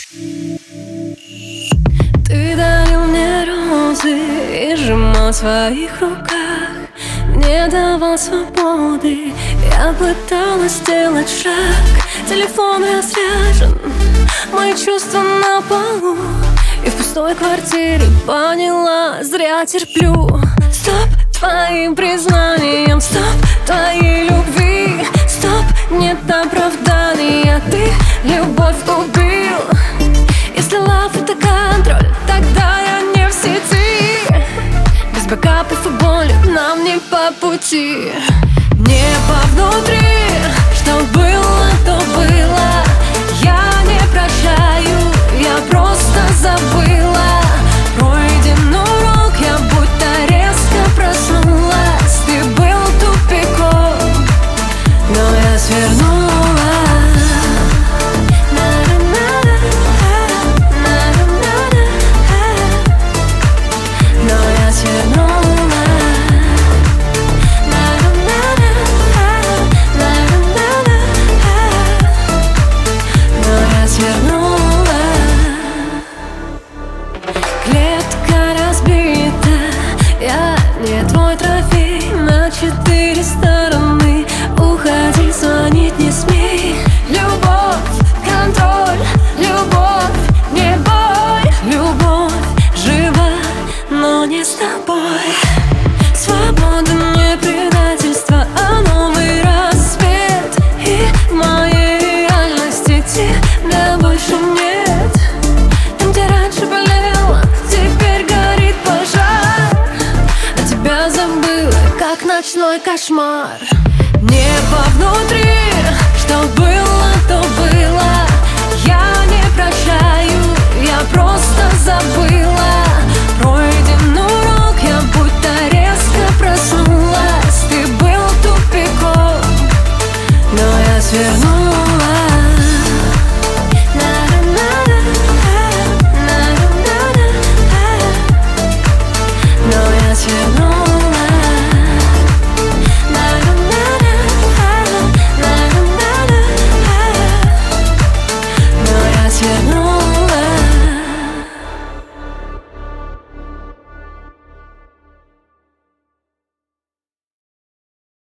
Ты дарил мне розы и сжимал в своих руках, не давал свободы, я пыталась сделать шаг. Телефон разряжен, мои чувства на полу, и в пустой квартире поняла, зря терплю. Стоп твоим признаниям, стоп твоей любви, стоп, нет оправдания, ты любовь убил. Если love это контроль, тогда я не в сети. Без бэкапов и боли нам не по пути. Небо внутри, что было, то было. Я не прощаю, я просто забыла. Пройден урок, я будто резко проснулась. Ты был тупиком, но я свернула. Клетка разбита, я не твой трофей. На 4 стороны уходи, звонить не смей. Любовь, контроль, любовь, не бой. Любовь жива, но не с тобой. Свобода не предательство, а новый рассвет. И в моей реальности тебя больше нет. Там, где раньше болело, теперь горит пожар, а тебя забыла, как ночной кошмар.